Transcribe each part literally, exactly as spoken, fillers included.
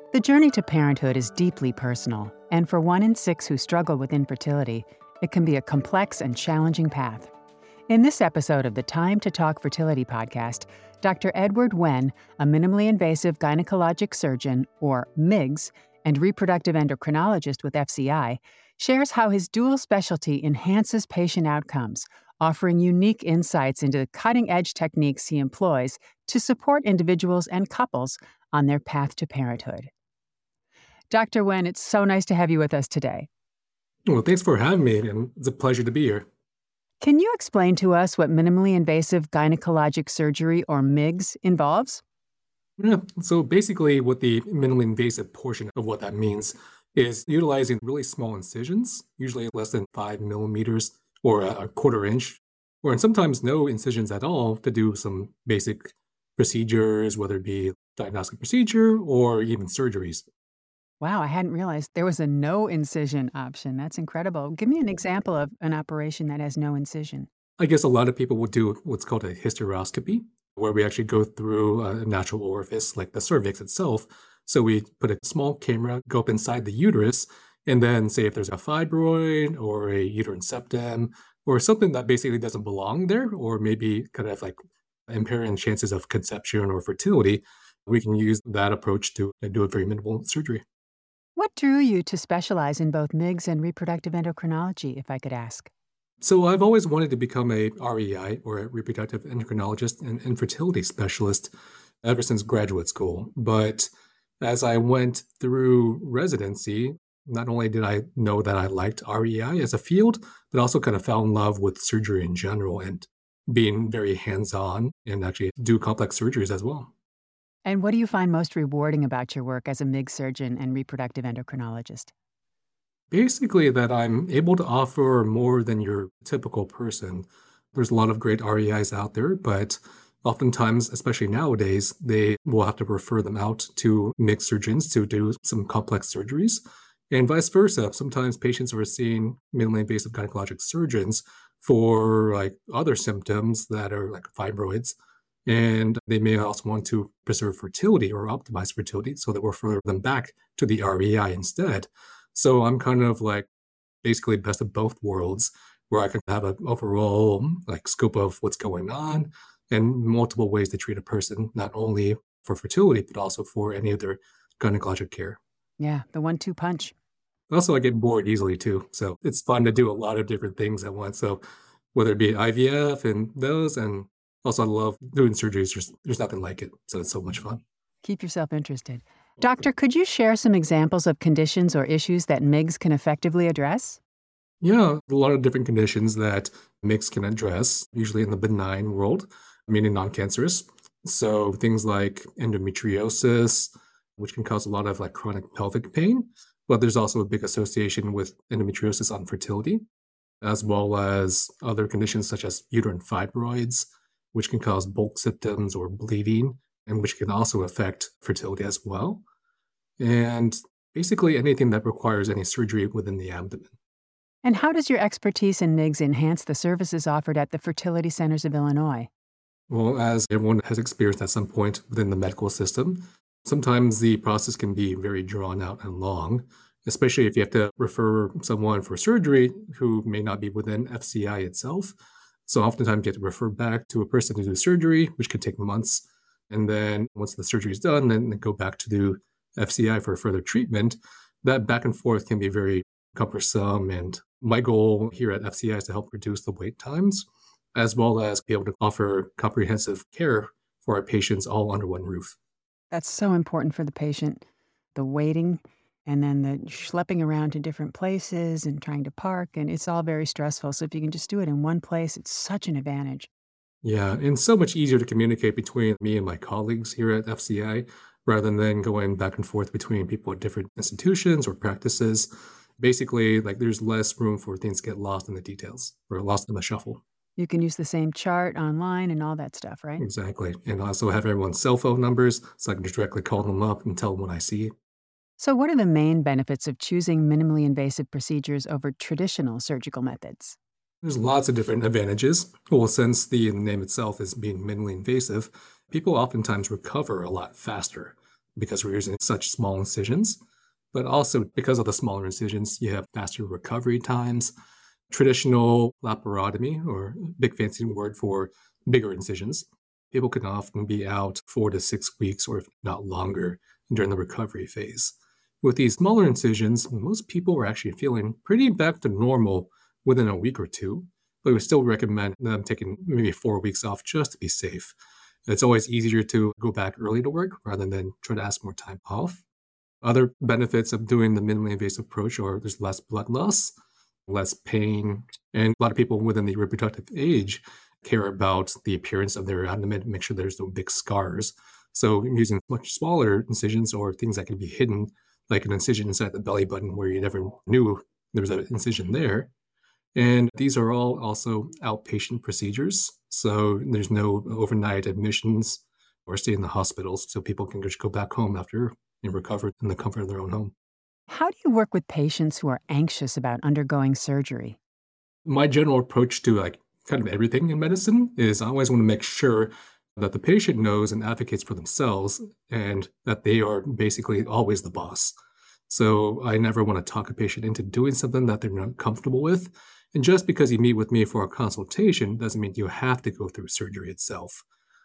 The journey to parenthood is deeply personal, and for one in six who struggle with infertility, it can be a complex and challenging path. In this episode of the Time to Talk Fertility podcast, Doctor Edward Wen, a minimally invasive gynecologic surgeon, or M I G S, and reproductive endocrinologist with F C I, shares how his dual specialty enhances patient outcomes, offering unique insights into the cutting-edge techniques he employs to support individuals and couples on their path to parenthood. Doctor Wen, it's so nice to have you with us today. Well, thanks for having me, and it's a pleasure to be here. Can you explain to us what minimally invasive gynecologic surgery, or M I G S, involves? Yeah, so basically what the minimally invasive portion of what that means is utilizing really small incisions, usually less than five millimeters or a, a quarter inch, or and sometimes no incisions at all to do some basic procedures, whether it be diagnostic procedure or even surgeries. Wow, I hadn't realized there was a no incision option. That's incredible. Give me an example of an operation that has no incision. I guess a lot of people would do what's called a hysteroscopy, where we actually go through a natural orifice like the cervix itself. So we put a small camera, go up inside the uterus, and then say if there's a fibroid or a uterine septum or something that basically doesn't belong there, or maybe kind of like impairing chances of conception or fertility, we can use that approach to do a very minimal surgery. What drew you to specialize in both M I G S and reproductive endocrinology, if I could ask? So I've always wanted to become a R E I, or a reproductive endocrinologist and infertility specialist, ever since graduate school. But as I went through residency, not only did I know that I liked R E I as a field, but also kind of fell in love with surgery in general and being very hands-on and actually do complex surgeries as well. And what do you find most rewarding about your work as a M I G S surgeon and reproductive endocrinologist? Basically, that I'm able to offer more than your typical person. There's a lot of great R E Is out there, but oftentimes, especially nowadays, they will have to refer them out to M I G S surgeons to do some complex surgeries, and vice versa. Sometimes patients are seeing minimally invasive gynecologic surgeons for like other symptoms that are like fibroids, and they may also want to preserve fertility or optimize fertility, so they refer them back to the R E I instead. So I'm kind of like basically best of both worlds, where I can have an overall like scope of what's going on and multiple ways to treat a person, not only for fertility, but also for any other gynecologic care. Yeah, the one two punch. Also, I get bored easily too. So it's fun to do a lot of different things at once. So whether it be I V F and those, and also I love doing surgeries. There's, there's nothing like it. So it's so much fun. Keep yourself interested. Doctor, could you share some examples of conditions or issues that M I G S can effectively address? Yeah, a lot of different conditions that M I G S can address, usually in the benign world, meaning non-cancerous. So things like endometriosis, which can cause a lot of like chronic pelvic pain, but there's also a big association with endometriosis on fertility, as well as other conditions such as uterine fibroids, which can cause bulk symptoms or bleeding, and which can also affect fertility as well. And basically anything that requires any surgery within the abdomen. And how does your expertise in M I G S enhance the services offered at the fertility centers of Illinois? Well, as everyone has experienced at some point within the medical system, sometimes the process can be very drawn out and long, especially if you have to refer someone for surgery who may not be within F C I itself. So oftentimes you have to refer back to a person to do surgery, which could take months. And then once the surgery is done, then they go back to do F C I for further treatment. That back and forth can be very cumbersome. And my goal here at F C I is to help reduce the wait times, as well as be able to offer comprehensive care for our patients all under one roof. That's so important for the patient, the waiting and then the schlepping around to different places and trying to park, and it's all very stressful. So if you can just do it in one place, it's such an advantage. Yeah, and so much easier to communicate between me and my colleagues here at F C I rather than going back and forth between people at different institutions or practices. Basically, like there's less room for things to get lost in the details or lost in the shuffle. You can use the same chart online and all that stuff, right? Exactly. And also have everyone's cell phone numbers so I can just directly call them up and tell them what I see. So what are the main benefits of choosing minimally invasive procedures over traditional surgical methods? There's lots of different advantages. Well, since the name itself is being minimally invasive, people oftentimes recover a lot faster. because we're using such small incisions. But also because of the smaller incisions, you have faster recovery times. Traditional laparotomy, or big fancy word for bigger incisions, people can often be out four to six weeks or if not longer during the recovery phase. With these smaller incisions, most people are actually feeling pretty back to normal within a week or two, but we still recommend them taking maybe four weeks off just to be safe. It's always easier to go back early to work rather than try to ask more time off. Other benefits of doing the minimally invasive approach are there's less blood loss, less pain, and a lot of people within the reproductive age care about the appearance of their abdomen, make sure there's no big scars. So using much smaller incisions or things that can be hidden, like an incision inside the belly button where you never knew there was an incision there. And these are all also outpatient procedures. So there's no overnight admissions or stay in the hospitals. So people can just go back home after and recover in the comfort of their own home. How do you work with patients who are anxious about undergoing surgery? My general approach to like kind of everything in medicine is I always want to make sure that the patient knows and advocates for themselves and that they are basically always the boss. So I never want to talk a patient into doing something that they're not comfortable with. And just because you meet with me for a consultation doesn't mean you have to go through surgery itself.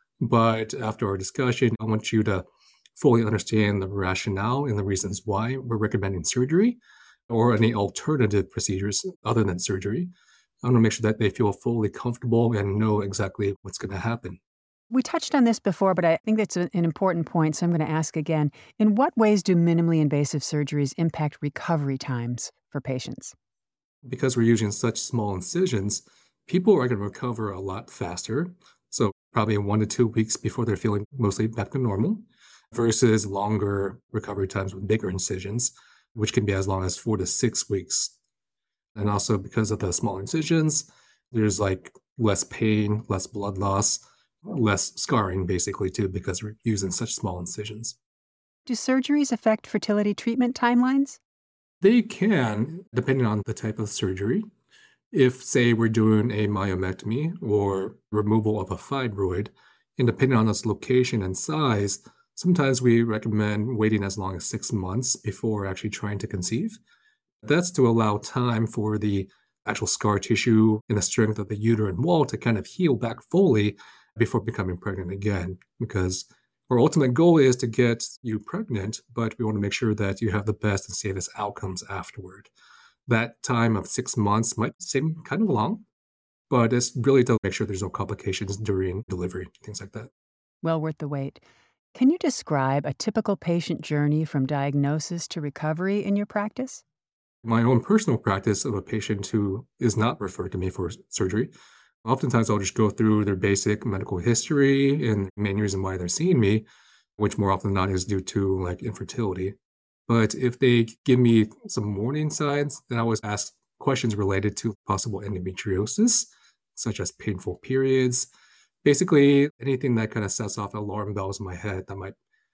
But after our discussion, I want you to fully understand the rationale and the reasons why we're recommending surgery or any alternative procedures other than surgery. I want to make sure that they feel fully comfortable and know exactly what's going to happen. We touched on this before, but I think that's an important point, so I'm going to ask again. In what ways do minimally invasive surgeries impact recovery times for patients? Because we're using such small incisions, people are going to recover a lot faster. So, probably one to two weeks before they're feeling mostly back to normal, versus longer recovery times with bigger incisions, which can be as long as four to six weeks. And also, because of the small incisions, there's like less pain, less blood loss, less scarring, basically, too, because we're using such small incisions. Do surgeries affect fertility treatment timelines? They can, depending on the type of surgery. If, say, we're doing a myomectomy or removal of a fibroid, and depending on its location and size, sometimes we recommend waiting as long as six months before actually trying to conceive. That's to allow time for the actual scar tissue and the strength of the uterine wall to kind of heal back fully before becoming pregnant again. Because our ultimate goal is to get you pregnant, but we want to make sure that you have the best and safest outcomes afterward. That time of six months might seem kind of long, but it's really to make sure there's no complications during delivery, things like that. Well worth the wait. Can you describe a typical patient journey from diagnosis to recovery in your practice? My own personal practice of a patient who is not referred to me for surgery, oftentimes I'll just go through their basic medical history and the main reason why they're seeing me, which more often than not is due to like infertility. But if they give me some warning signs, then I always ask questions related to possible endometriosis, such as painful periods. Basically, anything that kind of sets off alarm bells in my head that might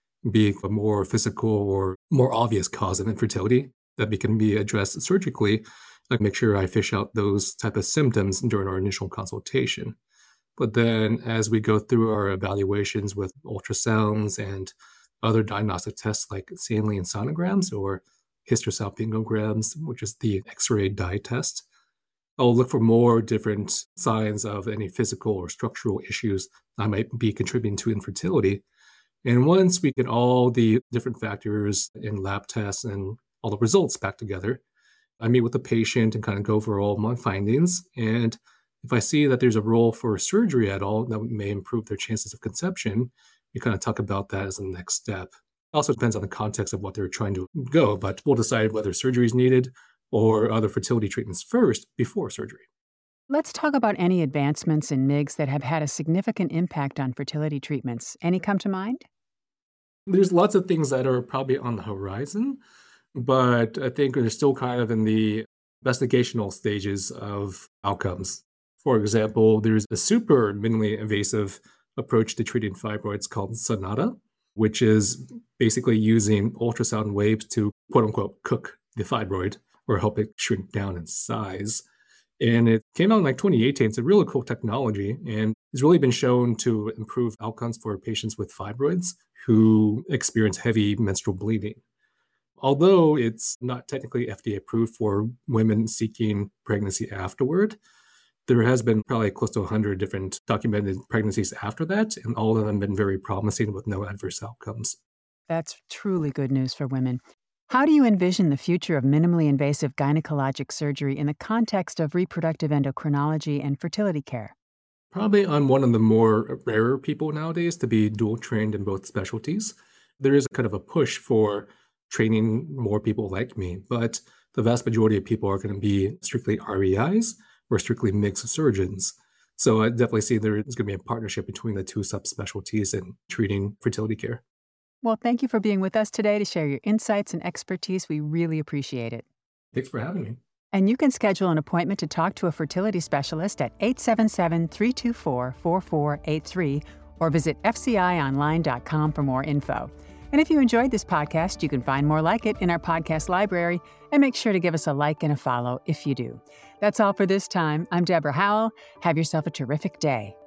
be a more physical or more obvious cause of infertility that can be addressed surgically. I make sure I fish out those type of symptoms during our initial consultation. But then as we go through our evaluations with ultrasounds and other diagnostic tests like salivary sonograms or hysterosalpingograms, which is the X-ray dye test, I'll look for more different signs of any physical or structural issues that might be contributing to infertility. And once we get all the different factors in lab tests and all the results back together, I meet with the patient and kind of go over all my findings. And if I see that there's a role for surgery at all that may improve their chances of conception, we kind of talk about that as the next step. Also depends on the context of what they're trying to go, but we'll decide whether surgery is needed or other fertility treatments first before surgery. Let's talk about any advancements in M I Gs that have had a significant impact on fertility treatments. Any come to mind? There's lots of things that are probably on the horizon, but I think they're still kind of in the investigational stages of outcomes. For example, there's a super minimally invasive approach to treating fibroids called Sonata, which is basically using ultrasound waves to quote unquote cook the fibroid or help it shrink down in size. And it came out in like twenty eighteen. It's a really cool technology, and it's really been shown to improve outcomes for patients with fibroids who experience heavy menstrual bleeding. Although it's not technically F D A approved for women seeking pregnancy afterward, there has been probably close to one hundred different documented pregnancies after that, and all of them have been very promising with no adverse outcomes. That's truly good news for women. How do you envision the future of minimally invasive gynecologic surgery in the context of reproductive endocrinology and fertility care? Probably I'm one of the more rarer people nowadays to be dual trained in both specialties. There is kind of a push for training more people like me, but the vast majority of people are going to be strictly R E Is or strictly mixed surgeons. So I definitely see there is going to be a partnership between the two subspecialties in treating fertility care. Well, thank you for being with us today to share your insights and expertise. We really appreciate it. Thanks for having me. And you can schedule an appointment to talk to a fertility specialist at eight seven seven, three two four, four four eight three or visit f c i online dot com for more info. And if you enjoyed this podcast, you can find more like it in our podcast library, and make sure to give us a like and a follow if you do. That's all for this time. I'm Deborah Howell. Have yourself a terrific day.